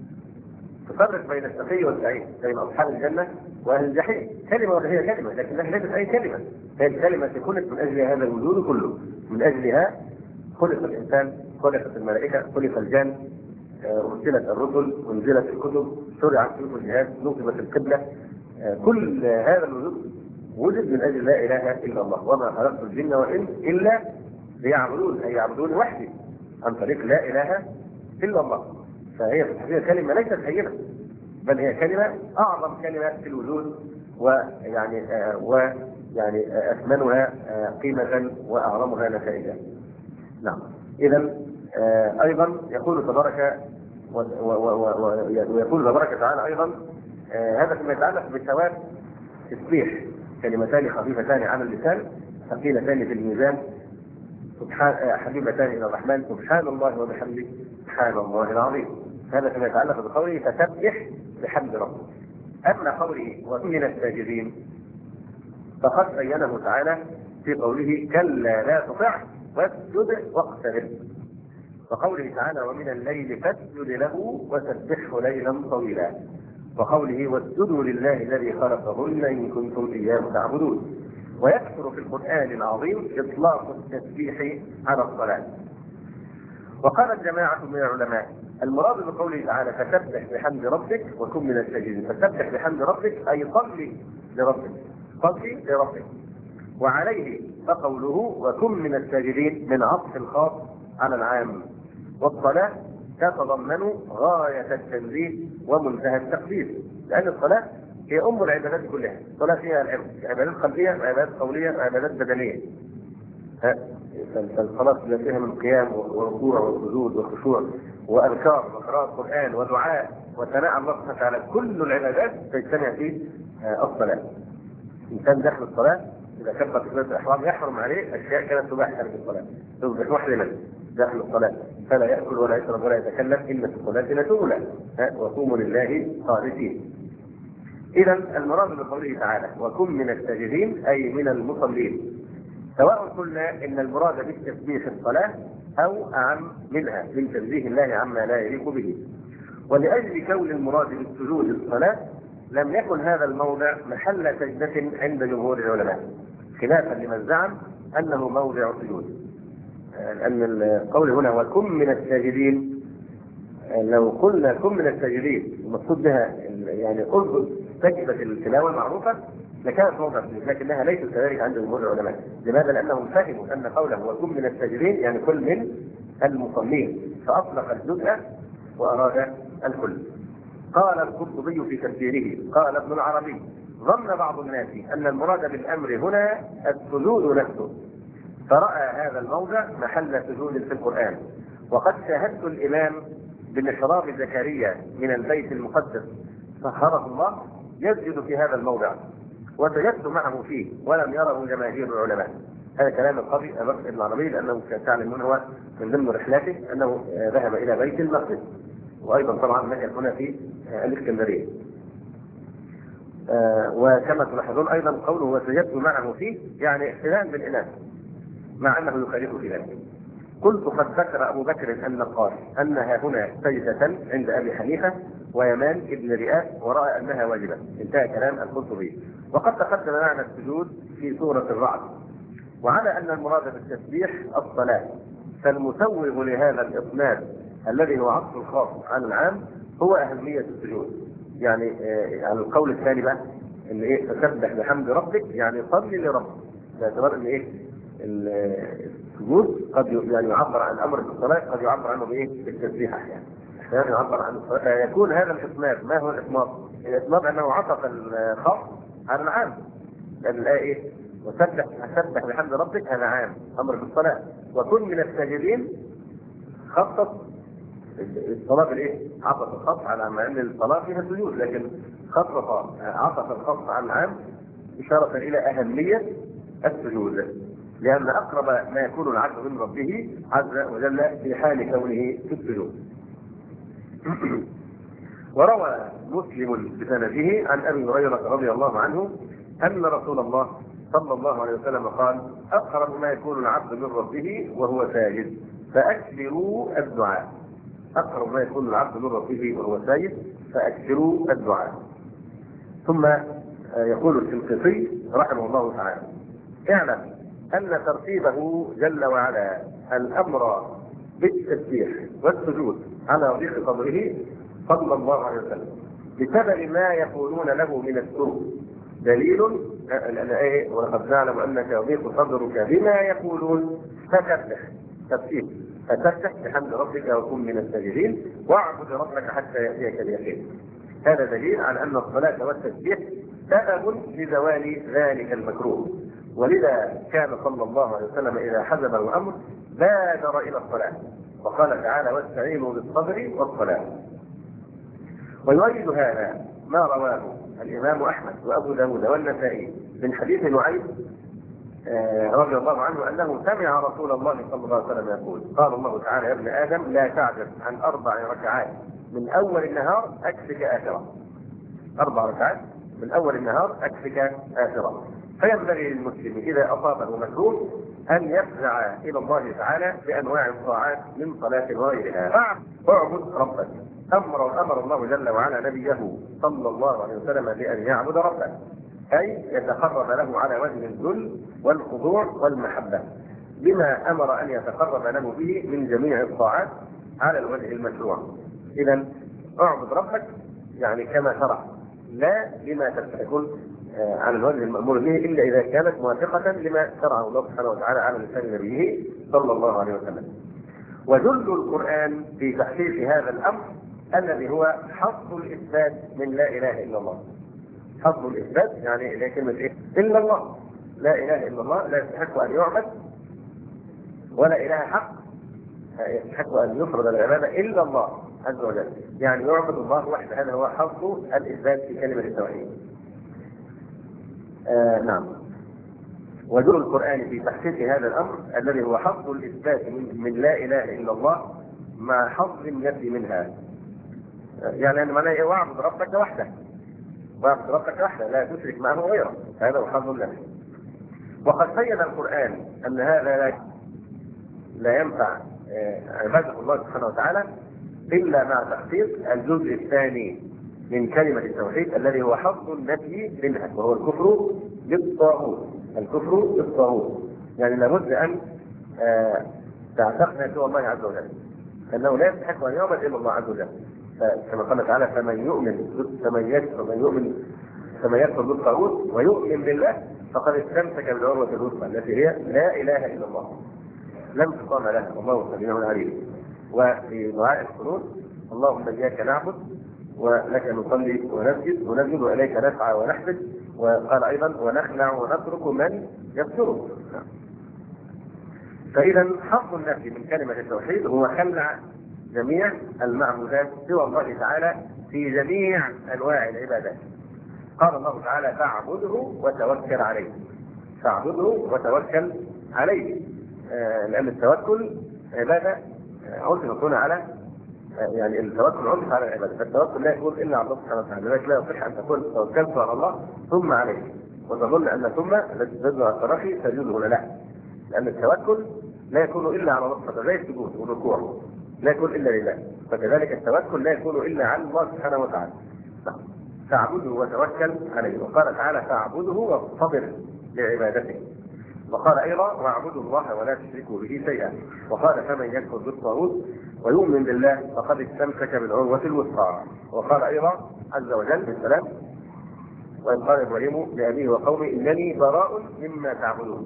Speaker 2: تفرق بين الشقي والسعيد بين اصحاب الجنه واهل الجحيم. كلمه وهي كلمه لكنها ليست اي كلمه، هي الكلمه التي خلقت من اجل هذا الوجود كله، من اجلها خلق الانسان خلقت الملائكه خلق الجن ارسلت الرسل انزلت الكتب شرعت فيكم الجهاد نصبت القبله، كل هذا الوجود وجد من اجل لا اله الا الله وما خلقت الجن والانس الا ليعبدون اي يعبدون وحدي عن طريق لا اله الا الله. فهي في الحقيقه كلمه ليست هينه بل هي كلمه اعظم كلمه في الوجود ويعني آه ويعني آه اثمنها آه قيمه واعظمها نتائجا. نعم اذا آه ايضا يقول تبارك ويقول تبارك وتعالى ايضا آه هذا فيما يتعلق بثواب تسبيح كلمتان خفيفتان على اللسان ثقيلتان في الميزان سبحان حبيبتان الى الرحمن سبحان الله وبحمده سبحان الله العظيم. هذا فيما يتعلق بقوله فسبح بحمد ربك. اما قوله ومن الساجدين فقد بينه تعالى في قوله كلا لا تطعه واسجد واقترب، وقوله تعالى ومن الليل فاسجد له وسبحه ليلا طويلا، وقوله واسجدوا لله الذي خلقهن ان كنتم اياه تعبدون. ويكثر في القران العظيم اطلاق التسبيح على الصلاه. وقال جماعه من العلماء المراد بقوله تعالى فسبح بحمد ربك وكن من الساجدين، فسبح بحمد ربك اي صلي لربك صلي لربك، وعليه فقوله وكن من الساجدين من عطف الخاص على العام، والصلاه تتضمن غاية التنزيه ومنتهى التقديس، لأن الصلاة هي أم العبادات كلها. الصلاة فيها عبادات قلبية وعبادات قولية وعبادات بدنية. فالصلاة فيها من قيام وركوع وسجود وخشوع وأذكار وقراءة قرآن ودعاء وثناء الله سبحانه وتعالى، كل العبادات تجتمع في الصلاة. الإنسان داخل الصلاة إذا كبر تكبيرة الإحرام يحرم عليه أشياء كانت تباح خارج الصلاة، تصبح محرما داخل الصلاة، فلا يأكل ولا يشرب ولا يتكلم إلا في الصلاة لتولى وقوموا لله قانتين. إذا المراد بقوله تعالى وكن من الساجدين أي من المصلين، سواء قلنا إن المراد بالتسبيح الصلاة أو أعم منها من تنزيه الله عما لا يليق به. ولأجل كون المراد بالسجود الصلاة لم يكن هذا الموضع محل سجدة عند جمهور العلماء، خلافا لمن زعم أنه موضع سجود. لأن القول هنا وكن من الساجدين، لو قلنا كن من الساجدين المقصود بها يعني أرجو سجدة التلاوة المعروفة لكانت موضع سجود، لكنها ليست كذلك عند جمهور العلماء. لماذا؟ لانهم فهموا ان قوله وكن من الساجدين يعني كل من المصلين، فاطلق الجزء واراد الكل. قال القرطبي في تفسيره قال ابن العربي ظن بعض الناس ان المراد بالامر هنا السجود نفسه، فرأى هذا الموضع محل سجود في القرآن. وقد شاهدت الإمام بمحراب زكريا من البيت المقدس طهره الله يسجد في هذا الموضع، وسجدت معه فيه ولم يره جماهير العلماء. هذا كلام القاضي أبو بكر العربي، لأنه تعلمون هو من ضمن رحلاته أنه ذهب إلى بيت المقدس، وأيضا طبعا نحن هنا في الإسكندرية. وكما تلاحظون أيضا قوله وسجدت معه فيه يعني احتلال بالإناث، مع أنه يخالف في ذلك. قلت قد ذكر أبو بكر أن قال أنها هنا سجدة عند أبي حنيفة ويمان ابن رئاس ورأى أنها واجبة. انتهى كلام القرطبي. وقد تقدم معنى السجود في سورة الرعد. وعلى أن المراد بالتسبيح الصلاة، فالمسوغ لهذا الإطناب الذي هو عطف الخاص عن العام هو أهمية السجود. يعني يعني القول الثاني بقى إن إيه تسبح بحمد ربك يعني صلي لربك، باعتبار إن إيه السجود قد يعني يعبر عن امر بالصلاه، قد يعبر عنه بايه؟ بالتسبيح احيانا. احيانا يعبر عن الصلاه. يكون هذا الاطناب. ما هو الاطناب؟ الاطناب انه عطف الخاص على العام. لان الايه ايه؟ وسبح سبح بحمد ربك هذا عام امر بالصلاه، وكن من الساجدين خصص الصلاه بالايه؟ عطف الخاص على مع ان الصلاه فيها سجود، لكن خصص عطف الخاص على العام اشاره الى اهميه السجود، لأن أقرب ما يكون العبد من ربه عز وجل في حال كونه في السجود. وروى مسلم بسنده عن أبي هريرة رضي الله عنه أن رسول الله صلى الله عليه وسلم قال أقرب ما يكون العبد من ربه وهو ساجد فأكثروا الدعاء. أقرب ما يكون العبد من ربه وهو ساجد فأكثروا الدعاء. ثم يقول الشنقيطي رحمه الله تعالى اعلم أن ترتيبه جل وعلا الأمر بالتسبيح والسجود على ضيق صدره صلى الله عليه وسلم بسبب ما يقولون له من السوء دليل ولقد نعلم أنك يضيق صدرك بما يقولون فسبح تسبيح فسبح بحمد ربك وكن من الساجدين واعبد ربك حتى يأتيك اليقين. هذا دليل على أن الصلاة والتسبيح سبب لزوال ذلك المكروه. ولذا كان صلى الله عليه وسلم إذا حزبه أمر بادر إلى الصلاة، وقال تعالى واستعينوا بالصبر والصلاة. ويؤيد هذا ما رواه الإمام أحمد وأبو داود والنسائي من حديث نعيم رضي الله عنه أنه سمع رسول الله صلى الله عليه وسلم يقول قال الله تعالى يا ابن آدم لا تعجز عن أربع ركعات من أول النهار أكفك آخرة. أربع ركعات من أول النهار أكفك آخرة. فينبغي للمسلم إذا أصابه مكروه أن يفزع إلى الله تعالى بأنواع الطاعات من صلاة غيرها. اعبد ربك. أمر أمر الله جل وعلا نبيه صلى الله عليه وسلم بأن يعبد ربه، أي يتقرب له على وجه الذل والخضوع والمحبة بما أمر أن يتقرب له به من جميع الطاعات على الوجه المشروع. إذن اعبد ربك يعني كما شرع، لا لما تستحقون على الوجه المأمور به إلا إذا كانت موافقة لما شرعه الله سبحانه وتعالى على لسان نبيه صلى الله عليه وسلم. وجل القرآن في تحقيق هذا الأمر الذي هو حظ الإثبات من لا إله إلا الله. حظ الإثبات يعني إلى كلمة إيه؟ إلا الله. لا إله إلا الله لا يستحق أن يعبد ولا إله حق يستحق أن يفرض العبادة إلا الله عز وجل، يعني يعبد الله وحده. هذا هو حظ الإثبات في كلمة التوحيد. آه نعم. وجل القرآن في تحقيق هذا الأمر الذي هو حظ الإثبات من, من لا إله إلا الله مع حظ النفي منها. آه يعني أن معناه واعبد ربك وحده، واعبد ربك وحده لا تشرك معه غيره، هذا هو حظ النفي. وقد بين القرآن أن هذا لا, لا ينفع آه عبادة الله سبحانه وتعالى إلا مع تحقيق الجزء الثاني من كلمة التوحيد الذي هو حظ النفي منها، وهو الكفر بالطاغوت. الكفر بالطاغوت يعني لابد أن آه تعتقد سوى الله عز وجل أنه لا يستحق أن يعبد إلا الله عز وجل. كما قال تعالى فمن يؤمن فمن يكفر فمن يؤمن فمن يكفر بالطاغوت ويؤمن بالله فقد استمسك بالعروة الوثقى التي هي لا إله إلا الله لم تقام لها والله سميع عليم. وفي دعاء القنوت اللهم إياك نعبد ولك نصلي ونسجد ونسجد وإليك نسعى ونحفد. وقال أيضا ونخلع ونترك من يذكره. فإذا حق النفي من كلمة التوحيد هو خلع جميع المعبودات سوى الله تعالى في جميع أنواع العبادات. قال الله تعالى فاعبده وتوكل عليه. فاعبده وتوكل عليه آه لأن التوكل عبادة عرف يكون على آه يعني التوكل عرف على العبادة. فالتوكل لا يكون إلا على الله سبحانه وتعالى. لذلك لا يصح أن تكون توكلت على الله ثم عليه وتظن أن ثم التي تدل على الترخي تجوز ولا لا. لأن التوكل لا يكون إلا على الله زي السجود والركوع لا يكون إلا لله. فكذلك التوكل لا يكون إلا على الله سبحانه وتعالى. فاعبده وتوكل عليه. وقال تعالى فاعبده واصطبر لعبادته. وقال أيضا واعبدوا الله ولا تشركوا به شيئا. وقال فمن يكفر بالطاغوت ويؤمن بالله فقد استمسك بالعروة الوثقى. وقال أيضا عز وجل في السلام وإذ قال إبراهيم لأبيه وقومه إنني براء مما تعبدون.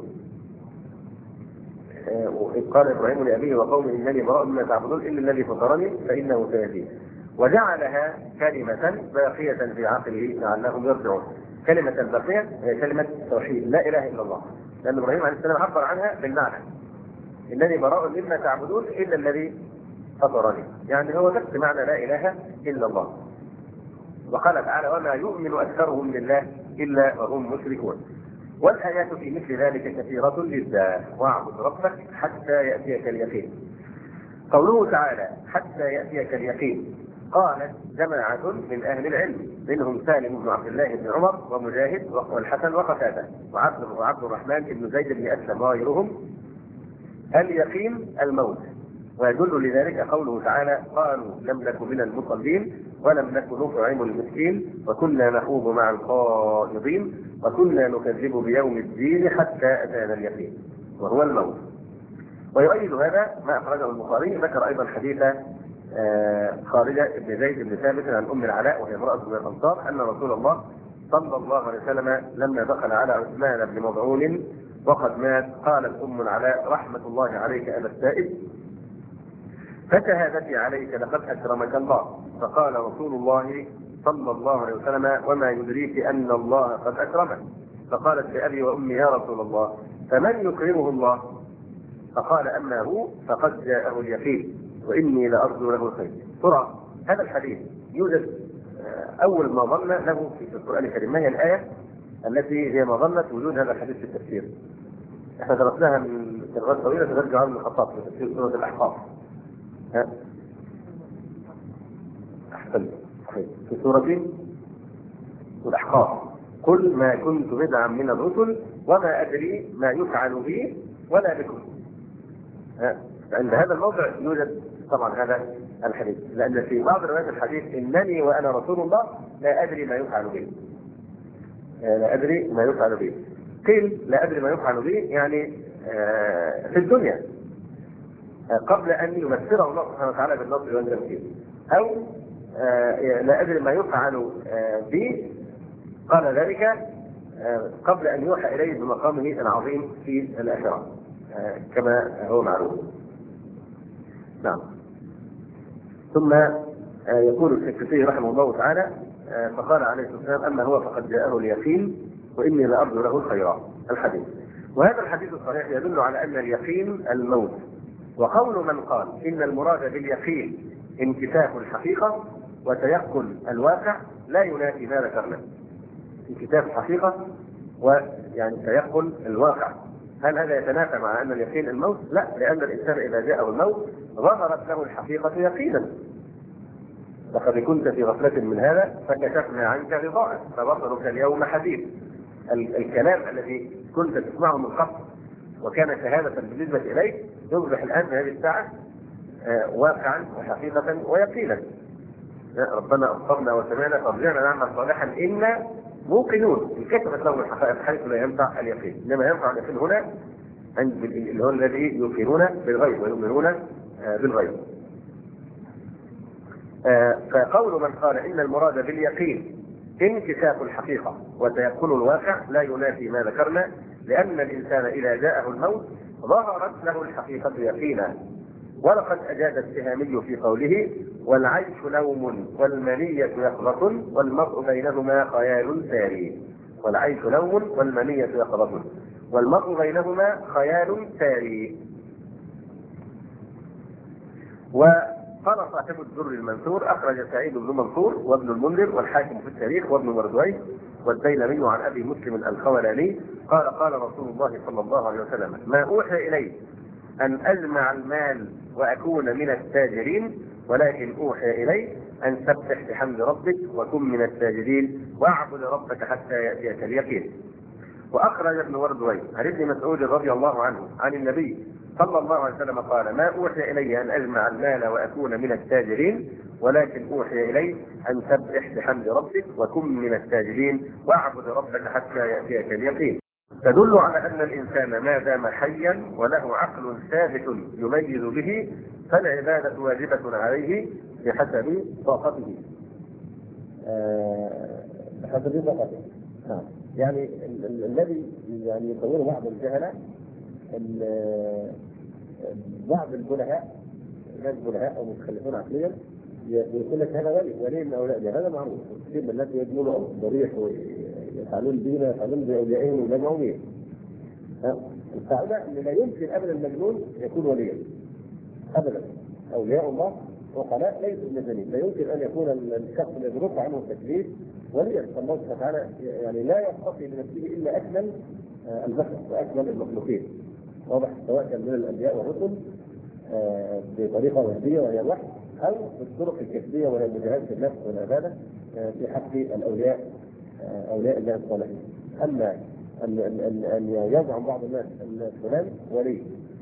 Speaker 2: وإذ قال إبراهيم لأبيه وقومه إنني براء مما تعبدون إلا الذي فطرني فإنه سيهدين. وجعلها كلمة باقية في عقله لعلهم يرجعون. كلمة باقية هي كلمة توحيد لا إله إلا الله. لأن إبراهيم عليه السلام عبر عنها بالمعنى إنني براء مما تعبدون إلا الذي فطرني. يعني هو نفس معنى لا إله إلا الله. وقال تعالى وما يؤمن أكثرهم بالله إلا وهم مشركون. والآيات في مثل ذلك كثيرة جدا. واعبد ربك حتى يأتيك اليقين. قوله تعالى حتى يأتيك اليقين قالت جماعة من أهل العلم منهم سالم بن عبد الله بن عمر ومجاهد والحسن وقتادة وعبد وعبد الرحمن بن زيد بن أسلم وغيرهم اليقين الموت. ويدل لذلك قوله تعالى قالوا لم نك من المصلين ولم نك نطعم المسكين وكنا نخوض مع الخائضين وكنا نكذب بيوم الدين حتى أتانا اليقين وهو الموت. ويؤيد هذا ما أخرجه البخاري. ذكر أيضا حديث خارجة بن زيد بن ثابت عن أم العلاء وهي امرأة من الأنصار أن رسول الله صلى الله عليه وسلم لما دخل على عثمان بن مظعون وقد مات قالت أم العلاء رحمة الله عليك أبا السائب فشهادتي عليك لقد أكرمك الله. فقال رسول الله صلى الله عليه وسلم وما يدريك أن الله قد أكرمك. فقالت لأبي وأمي يا رسول الله فمن يكرمه الله؟ فقال أما هو فقد جاءه اليقين وإني لأرجو له الخير. ترى هذا الحديث يوجد أول ما ظن له في القرآن الكريم. ما هي الآية التي هي مظنة وجود هذا الحديث في التفسير؟ احنا درسناها من سنوات طويلة ترجع عن الخطاب في تفسير سورة الأحقاف. ها أحسن في سورة الأحقاف قل ما كنت بدعا من الرسل وما أدري ما يفعل بي ولا بكم. عند هذا الموضع يوجد طبعا هذا الحديث لأن في بعض روايات الحديث إنني وأنا رسول الله لا أدري ما يفعل بي. لا أدري ما يفعل بي. قيل لا أدري ما يفعل بي يعني في الدنيا قبل أن يمثله الله سبحانه وتعالى بالنصر والتمكين أو لا أدري ما يفعل بي قال ذلك قبل أن يوحى إليه بمقامه العظيم في الآخرة كما هو معروف. نعم. ثم يقول الشيخ رحمه الله تعالى فقال عليه الصلاة والسلام أما هو فقد جاءه اليقين وإني لأرجو له الخيرات الحديث. وهذا الحديث الصحيح يدل على أن اليقين الموت. وقول من قال إن المراد باليقين انكشاف الحقيقة وتيقن الواقع لا ينافي ما ذكرنا. انكشاف الحقيقة ويعني تيقن الواقع هل هذا يتنافى مع أن اليقين الموت؟ لا، لأن الإنسان إذا جاءه الموت ظهرت له الحقيقة يقينا. لقد كنت في غفلة من هذا فكشفنا عنك غطاءك فبصرك اليوم حديد. الكلام الذي كنت تسمعه من قبل وكان شهادة بالنسبة إليك يصبح الآن في هذه الساعة واقعا وحقيقة ويقينا. ربنا أبصرنا وسمعنا فارجعنا نعمل صالحا إنا موقنون. انكشفت لهم الحقائق حيث لا ينفع اليقين. إنما ينفع اليقين هنا عند اللي هو الذي يوقنون بالغيب ويؤمنون بالغيب. فقول من قال إن المراد باليقين انكشاف الحقيقة وتيقن الواقع لا ينافي ما ذكرنا، لأن الإنسان إذا جاءه الموت ظهرت له الحقيقة يقينا. ولقد أجاد السهامي في قوله: والعيش نوم والمنية يقظة والمرء بينهما خيال ساري. والعيش نوم والمنية يقظة والمرء بينهما خيال ساري. وقال صاحب الدر المنثور: أخرج سعيد بن منصور وابن المنذر والحاكم في التاريخ وابن مردويه والديلمي عن أبي مسلم الخولاني قال: قال رسول الله صلى الله عليه وسلم: ما أوحي إلي أن أجمع المال وأكون من التاجرين، ولكن أوحي إلي أن سبح بحمد ربك وكن من الساجدين واعبد ربك حتى يأتيك اليقين. وأخرج ابن مردويه عن ابن مسعود رضي الله عنه عن النبي صلى الله عليه وسلم قال: ما أوحي إلي أن أجمع المال وأكون من التاجرين، ولكن أوحي إلي أن سبح بحمد ربك وكن من الساجدين واعبد ربك حتى يأتيك اليقين. تدل على أن الإنسان ما دام حيا وله عقل ثابت يميز به فالعبادة واجبة عليه بحسب طاقته.
Speaker 1: بحسب طاقته. نعم. يعني الذي يعني يصوره بعض الجهلة، بعض البلهاء، ناس بلهاء او متخلفون عقليا، يقول لك هذا ولي ولي من اولياء، هذا معروف. كثير من الناس يجنون الضريح ويفعلون دينا يفعلون باوليائهم ويجمعون به. القاعده ان لا يمكن ابدا المجنون يكون وليا ابدا. اولياء الله وقلاء ليسوا بمجانين، لا يمكن ان يكون الشخص الذي رفع عنه التكليف وليا. فالله سبحانه وتعالى يعني لا يستطيع بنفسه الا اكمل البشر واكمل المخلوقين، واضح، سواء كان من الانبياء والرسل بطريقه وهميه وهي الوحي، او بالطرق الكسبيه وهي المجاهدة في النفس والعباده في حق الاولياء اولياء الله الصالحين. اما ان ان ان يزعم بعض الناس ان فلان ولي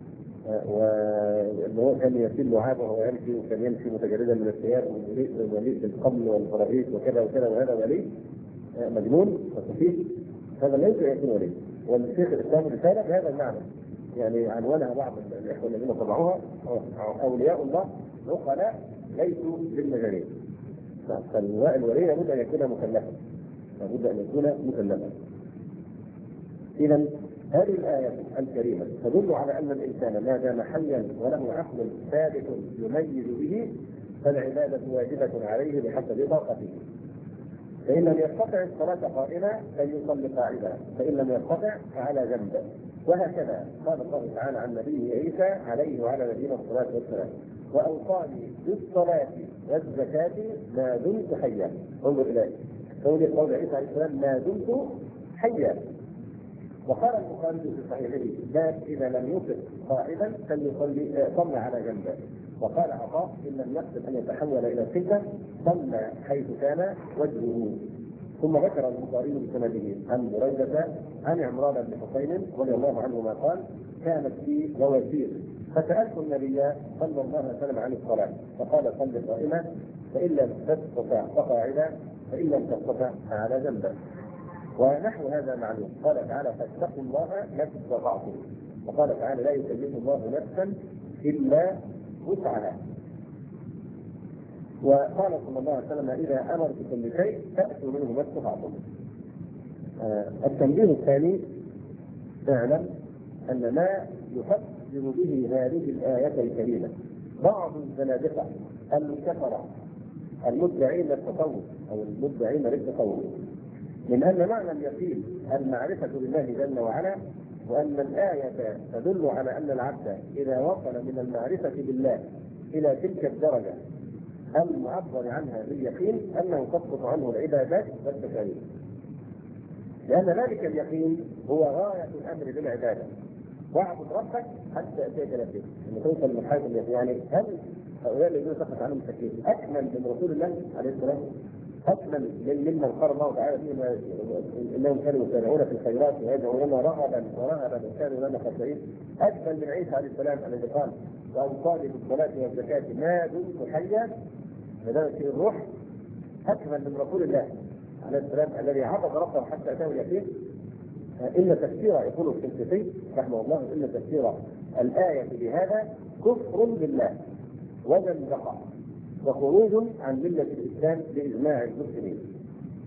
Speaker 1: وان هو كان يسيل لعابه وهو يمشي وكان يمشي متجردا من الثياب ومليء بالقبل والفراغيث وكذا وكذا وهذا ولي مجنون وسفيه، هذا لا يمكن ان يكون ولي. والشيخ الاسلام رساله بهذا المعنى يعني عنوانها بعض الاخوه الذين طبعوها: اولياء الله عقلاء ليسوا بالمجانين. فالولي لابد ان يكون مكلفا، لابد ان يكون مكلفا. اذا هذه الايه الكريمه تدل على ان الانسان ما دام حيا وله عقل ثابت يميز به فالعباده واجبه عليه بحسب طاقته. فإن لم يستطع الصلاة قائما فليصلي قاعدا، فإن لم يستطع فعلى جنب. وهكذا قال الله تعالى عن نبيه عيسى عليه وعلى نبينا الصلاة والسلام: وأوصاني بالصلاة والزكاة ما دمت حيا. انظر إليه قول قول عيسى عليه السلام: ما دمت حيا. وقال البخاري في صحيحه: باب إذا لم يصل قاعدا فليصلي صلى على جنب. وقال عطاء: ان لم يقصد ان يتحول الى القبله صلى حيث كان وجهه. ثم ذكر البخاري بسنده عن بريده عن عمران بن حسين رضي الله عنهما قال: كانت في بواسير فسالت النبي صلى الله عليه وسلم عن الصلاه فقال: صل قائما فان لم تستطع فقاعدا فان لم تستطع فعلى جنب. ونحو هذا معلوم. قال تعالى: فاتقوا الله ما استطعتم. وقال تعالى: لا يكلف الله نفسا الا وسعها. وقال صلى الله عليه وسلم: اذا امرتكم بشيء فاتوا منه ما استطعتم. آه التنبيه الثاني: اعلم ان ما يفسر به هذه الايه الكريمه بعض الزنادقه الكفره المدعين للتصوف او المدعين للتصوف من ان معنى اليقين المعرفه بالله جل وعلا، وأن الآية تدل على أن العبد إذا وصل من المعرفة بالله إلى تلك الدرجة المعبر عنها باليقين أنه تسقط عنه العبادات والتكاليف، لأن ذلك اليقين هو غاية الأمر بالعبادة. واعبد ربك حتى يأتيك اليقين، أن توصل لمرحلة اليقين. يعني هل هؤلاء الذين سقط عنهم التكليف أكمل من رسول الله عليه السلام؟ أكمل ممن قال الله تعالى فيما إنهم كانوا يسارعون في الخيرات ويدعوننا رغبا ورهبا وكانوا لنا خاشعين؟ أكمل من عيسى عليه السلام الذي قال: وأوصاني بالصلاة والزكاة ما دمت حيا، بدأت في الروح. أكمل من رسول الله عليه السلام الذي عبد ربه حتى أتاه اليقين. إن تفسير يقول الشنقيطي رحمه الله: إن تفسير الآية بهذا كفر بالله وزندقة وخروج عن ملة الإسلام بإجماع المسلمين.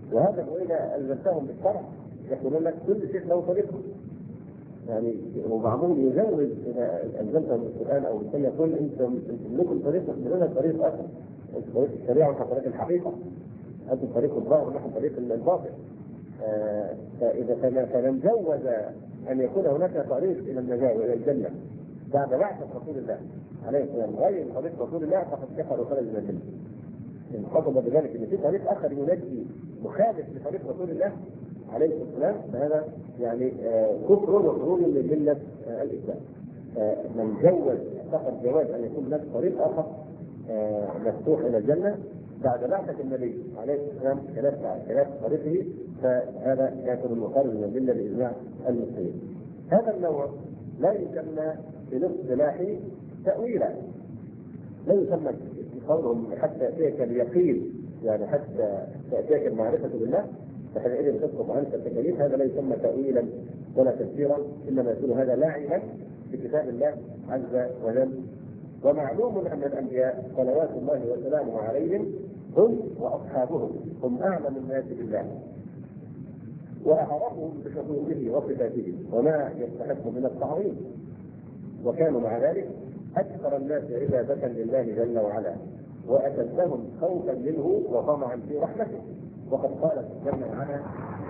Speaker 1: وهذا وإذا ألزمتهم بالشرع يقولون لك كل شيء له طريقه. يعني وبعضهم يزود إذا ألزمتهم بالقرآن أو بالسنة يقول أنتم أنتم لكم طريق لنا طريق آخر، أنتم طريق الشريعة ونحن طريق الحقيقة، أنتم طريق الظاهر ونحن طريق الباطل. آه فإذا فمن جوز أن يكون هناك طريق إلى النجاة وإلى الجنة بعد بعثة رسول الله عليه السلام غير طريق رسول الله فقد كفر وخرج من الجنة. إن قصد بذلك أن في طريق آخر ينجي مخالف لطريق رسول الله عليه السلام فهذا يعني آه كفر وخروج من ملة آه الإسلام. آه من جوز فقد جواز أن يكون هناك طريق آخر آه مفتوح إلى الجنة بعد بعثة النبي عليه السلام خلاف خلاف طريقه فهذا يكون المخالف من الملة بإجماع المسلمين. هذا النوع لا يسمى في الاصطلاح تأويلا، لا يسمى قولهم حتى يأتيك اليقين يعني حتى تأتيك المعرفة بالله فحينئذ تسقط عنك التكاليف، هذا لا يسمى تأويلا ولا تفسيرا، إنما يكون هذا لاعبا بكتاب الله عز وجل. ومعلوم أن الأنبياء صلوات الله وسلامه عليهم هم وأصحابهم هم أعلم الناس بالله وأعرفهم بحقوقه وصفاته وما يستحق من التعظيم، وكانوا مع ذلك أكثر الناس عبادة لله جل وعلا وأشدهم خوفا منه وطمعا في رحمته، وقد قال جل وعلا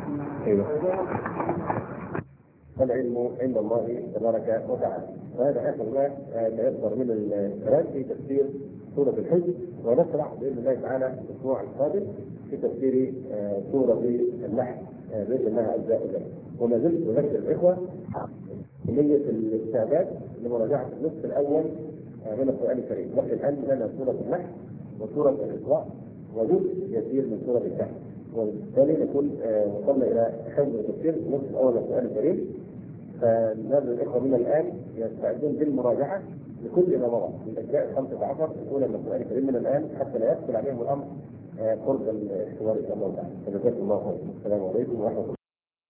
Speaker 1: العلم عند الله تبارك وتعالى. وهذا آخر ما يصدر من الكلام في تفسير سورة الحج، ونشرح بإذن الله تعالى الأسبوع القادم في تفسير سورة النحل بإذن الله عز وجل. وما زلت أذكر الإخوة نية الاستعداد لمراجعة النصف الأول من القرآن الكريم، وقت الآن لنا سورة النحل وسورة الإسراء وجزء يسير من سورة الكهف، وبالتالي نكون وصلنا إلى حفظ تفسير النصف الأول من القرآن الكريم. فنرجو الإخوة من الآن يستعدون بالمراجعة لكل ما مضى من الأجزاء الخمسة عشر الأولى من القرآن الكريم من الآن حتى لا يدخل عليهم الأمر قرب الاختبار إن شاء الله تعالى. فجزاكم الله خيرا. السلام عليكم ورحمة الله.